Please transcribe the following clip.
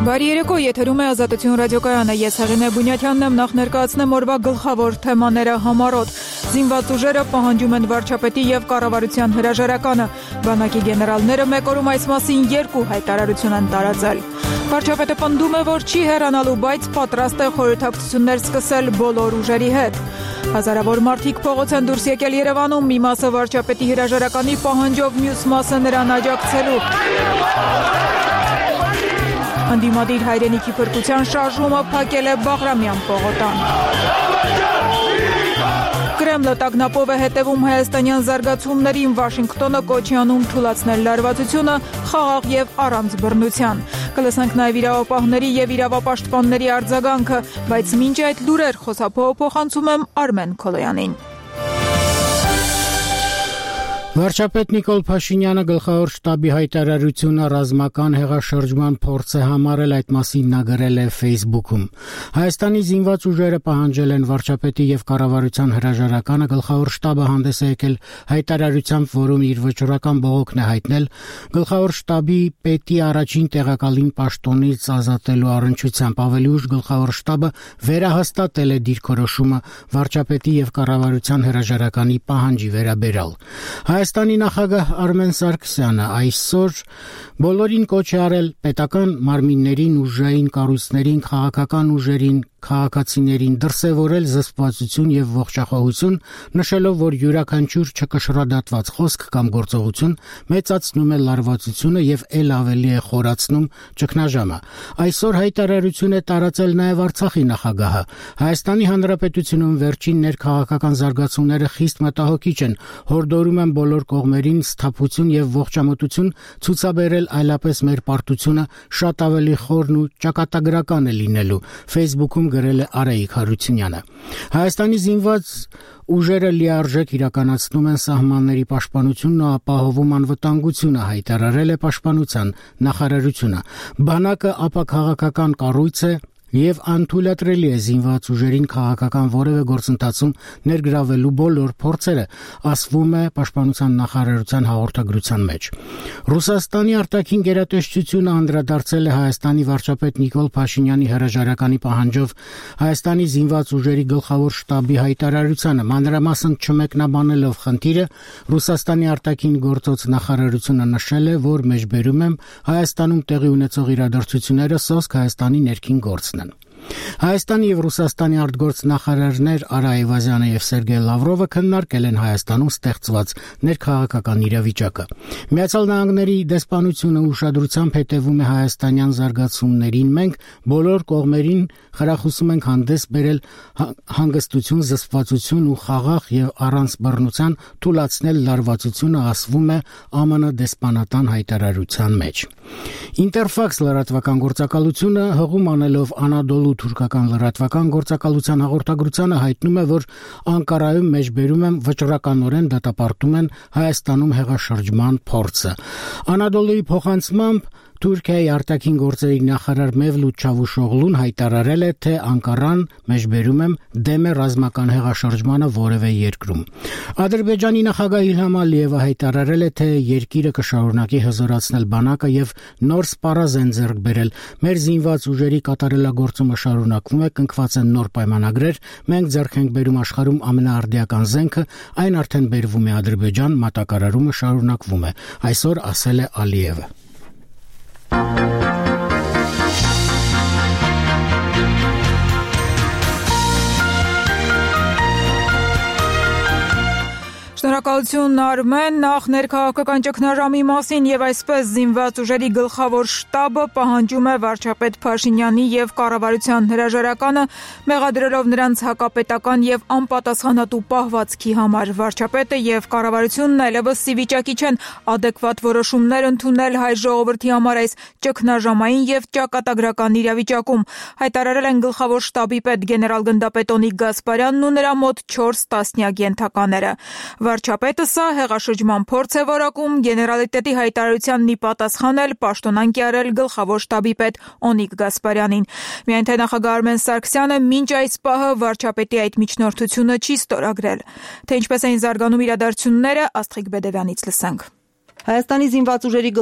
Բարի երեկո, եթերում է Ազատություն ռադիոկայանը, ես Հեղինե Բունյաթյանն եմ, նախ ներկայացնեմ օրվա գլխավոր թեմաները համառոտ։ Զինված ուժերը պահանջում են վարչապետի եւ կառավարության հրաժարականը։ Բանակի գեներալները մեկ օրում այս մասին 2 հայտարարություն են տարածել։ Վարչապետը պնդում է, որ չի հեռանալու, բայց պատրաստ է խորհրդակցություններ սկսել բոլոր ուժերի հետ։ Հազարավոր մարդիկ փողոց են դուրս եկել Երևանում, մի մասը վարչապետի հրաժարականի պահանջով, մյուս մասը նրան աջակցելու։ Ընդդիմադիր հայրենիքի փրկության շարժումը փակել է Բաղրամյան պողոտան։ Կրեմլը տագնապով է հետևում հայաստանյան զարգացումներին, Վաշինգտոնը կոչ է անում թուլացնել լարվածությունը խաղաղ եւ առանց բռնության։ Կլսենք նաեւ իրավապահների եւ իրավապաշտպանների արձագանքը, բայց մինչ այդ լուրեր խոսափողը փոխանցում եմ Արմեն Քոլոյանին։ Վարչապետ Նիկոլ Փաշինյանը գլխավոր շտաբի հայտարարությունը ռազմական հեղաշրջման փորձ է համարել, այդ մասին նա գրել է Facebook-ում։ Հայաստանի զինված ուժերը պահանջել են վարչապետի եւ կառավարության հրաժարականը, գլխավոր շտաբը հանդես է եկել հայտարարությամբ, որում իր վճռական բողոքն է հայտնել գլխավոր շտաբի պետի առաջին տեղակալին պաշտոնից ազատելու առնչությամբ։ Ավելի ուշ գլխավոր շտաբը վերահաստատել է դիրքորոշումը վարչապետի եւ կառավարության հրաժարականի պահանջի վերաբերյալ։ Հայաստանի նախագահ Արմեն Սարգսյանը այսօր բոլորին կոչ է արել պետական մարմիններին, ուժային կառույցներին, քաղաքական ուժերին, քաղաքացիներին դրսևորել զսպվածություն եւ ողջախոհություն, նշելով, որ յուրաքանչյուր չկշռադատված խոսք կամ գործողություն մեծացնում է լարվածությունը եւ ել ավելի է խորացնում ճգնաժամը։ Այսօր հայտարարություն է տարածել նաեւ Արցախի նախագահը։ Հայաստանի Հանրապետությունում վերջին ներքաղաքական զարգացումները խիստ մտահոգիչ են, հորդորում են բոլոր կողմերին սթափություն եւ ողջամտություն ցուցաբերել, այլապես մեր պարտությունը շատ ավելի խորն ու ճակատագրական է լինելու։ Facebook-ում գրել է Արայիկ Հարությունյանը։ Հայաստանի զինված ուժերը լիարժեք իրականացնում են սահմանների պաշտպանությունն ու ապահովում անվտանգությունը, հայտարարել է Պաշտպանության նախարարությունը։ Բանակը ապաքաղաքական կառույց է եւ անթույլատրելի է զինված ուժերին քաղաքական որևէ գործընթացում ներգրավելու բոլոր փորձերը, ասվում է Պաշտպանության նախարարության հաղորդագրության մեջ։ Ռուսաստանի արտաքին գերատեսչությունը անդրադարձել է Հայաստանի վարչապետ Նիկոլ Փաշինյանի հրաժարականի պահանջով Հայաստանի զինված ուժերի գլխավոր շտաբի հայտարարությանը, մանրամասն չմեկնաբանելով խնդիրը, Ռուսաստանի արտաքին գործոց նախարարությունը նշել է, որ մեջբերում եմ Հայաստանում տեղի ունեցող իրադարձությունները սոսկ Հայաստանի ներքին գործն են։ Հայաստանի եւ Ռուսաստանի արտգործնախարարներ Արա Այվազյանը եւ Սերգեյ Լավրովը քննարկել են Հայաստանում ստեղծված ներքաղաքական իրավիճակը։ Միացյալ Նահանգների դեսպանությունը ուշադրությամբ հետևում է հայաստանյան զարգացումներին։ Մենք բոլոր կողմերին խրախուսում ենք հանդես բերել հանգստություն, զսպվածություն ու խաղաղ եւ առանց բռնության թուլացնել լարվածությունը, ասվում է ԱՄՆ դեսպանատան հայտարարության մեջ։ Ինտերֆաքս լրատվական գործակալությունը հղում անելով Անադոլու թուրքական լրատվական գործակալության հաղորդագրությանը հայտնում է, որ Անկարայում մեջբերում են վճռականորեն դատապարտում են Հայաստանում հեղաշրջման փորձը։ Անադոլուի փոխանցմամբ Թուրքիայի արտաքին գործերի նախարար Մևլութ Չավուշօղլուն հայտարարել է, թե Անկարան մեջբերում է դեմ է ռազմական հեղաշրջմանը որևէ երկրում։ Ադրբեջանի նախագահ Իլհամ Ալիևը հայտարարել է, թե երկիրը կշարունակի հզորացնել բանակը եւ նոր սպառազեն ձեռք բերել։ Մեր զինված ուժերի կատարելագործումը շարունակվում է, կնքված են նոր պայմանագրեր, մենք ձեռք ենք բերում աշխարհում ամենաարդիական զենքը, այն արդեն բերվում է Ադրբեջան, մատակարարումը շարունակվում է, այսօր ասել է Ալիևը։ Շնորհակալություն Արմեն, նախ ներքաղաքական ճգնաժամի մասին եւ այսպես զինված ուժերի գլխավոր շտաբը պահանջում է վարչապետ Փաշինյանի եւ կառավարության հրաժարականը, մեղադրելով նրանց հակապետական եւ անպատասխանատու պահվածքի համար։ Վարչապետը եւ կառավարությունն այլևս վիճակի չեն adekvat որոշումներ ընդունել հայ ժողովրդի համար այս ճգնաժամային եւ ճակատագրական իրավիճակում, հայտարարել են գլխավոր շտաբի պետ գեներալ-գնդապետ Օնիկ Գասպարյանն ու նրա մոտ 4 տասնյակ ենթակաները։ Վարչապետը սա հեղաշրջման փորձ է որակում, գեներալիտետի հայտարարությանն ի պատասխան էլ պաշտոնանկ է արել գլխավոր շտաբի պետ Օնիկ Գասպարյանին։ Միայն թե նախագահ Արմեն Սարգսյանը մինչ այս պահը վարչապետի այդ միջնորդությունը չի ստորագրել։ Թե ինչպես էին զարգանում իրադարձությունները, Աստղիկ Բեդևյանից լսենք։ Հայաստանի զինված ուժերի